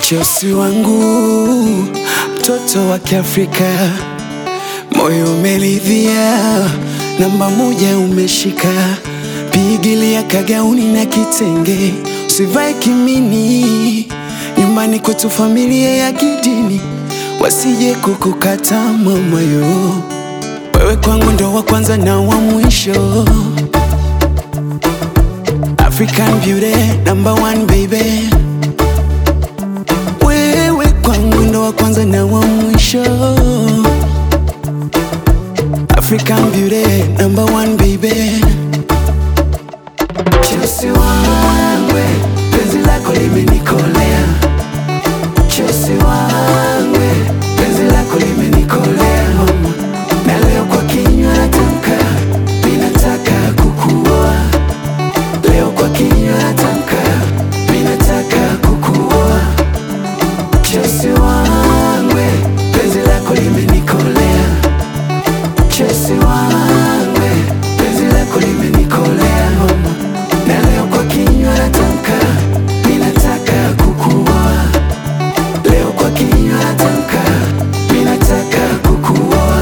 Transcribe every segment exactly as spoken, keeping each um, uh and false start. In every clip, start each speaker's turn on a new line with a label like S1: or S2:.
S1: Chelsea wangu, mtoto wa Kiafrika, moyo umeridhia, namba moja umeshika. Pigilia kagauni na kitenge, usivae kimini, nyumbani kwetu familia ya kidini, wasije kukukata mama yo. Wewe kwangu ndo wa kwanza na wa mwisho, African beauty, number one baby. Wewe kwangu ndo wa kwanza na wa mwisho, African beauty, number one baby. Chelsea wangu, penzi lako limenikolea. Chelsea wangu, penzi lako limenikolea. Na leo kwa kinywa natamka, ninataka kukuoa. Leo kwa kinywa natamka, ninataka kukuoa. Chelsea wangu, penzi lako limenikolea. Chelsea wangu, penzi lako limenikolea. Na leo kwa kinywa natamka, ninataka kukuoa. Leo kwa kinywa natamka, ninataka kukuoa.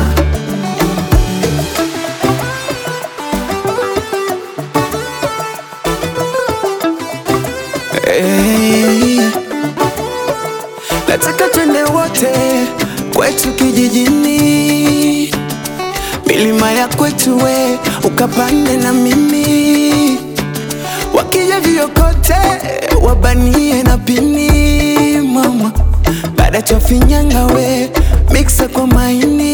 S1: Hey, nataka twende wote kwetu kijijini, milima ya kwetu we ukapande na mimi, wakija viokote wabanie na pini mama, baada chofinyanga we mixa kwa maini,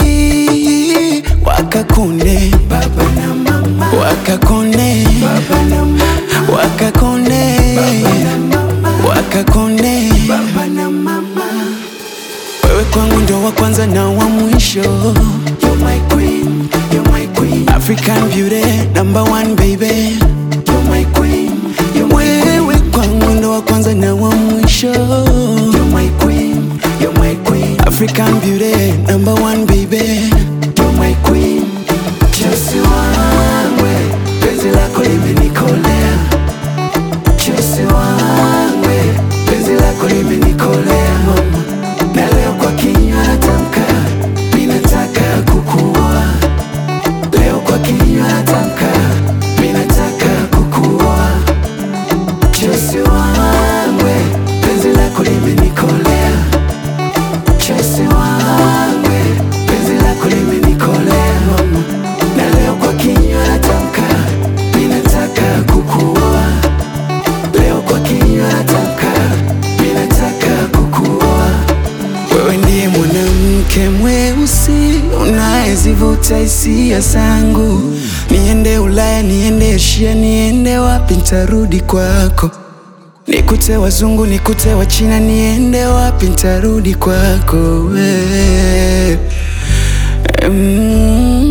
S1: wakakone baba na mama, wakakone baba na mama, wakakone baba na mama, wakakone baba na mama. Wewe kwangu ndo wa kwanza na wa mwisho, you're my queen, you're my queen, African beauty, number one baby. You're my queen, you're my queen. Wewe kwangu ndo wa kwanza na wa mwisho, you're my queen, you're my queen, African beauty, number one baby. You're my queen. Chelsea wangu, penzi lako limenikolea. Chelsea wangu, penzi lako limenikolea. Na leo kwa kinywa natamka, ninataka kukuoa. Leo kwa kinywa natamka, ninataka kukuoa. Chelsea wangu, penzi lako limenikolea. Chelsea wangu, penzi lako limenikolea. Na leo kwa kinywa natamka, ninataka kukuoa. Leo kwa kinywa natamka, ninataka kukuoa. Wewe ndiye mwanamke mweusi unayezivuta hisia zangu. Niende Ulaya, niende Asia, niende wapi nitarudi kwako. Nikute wazungu, nikute wa China, niende wapi nitarudi kwako we. mm.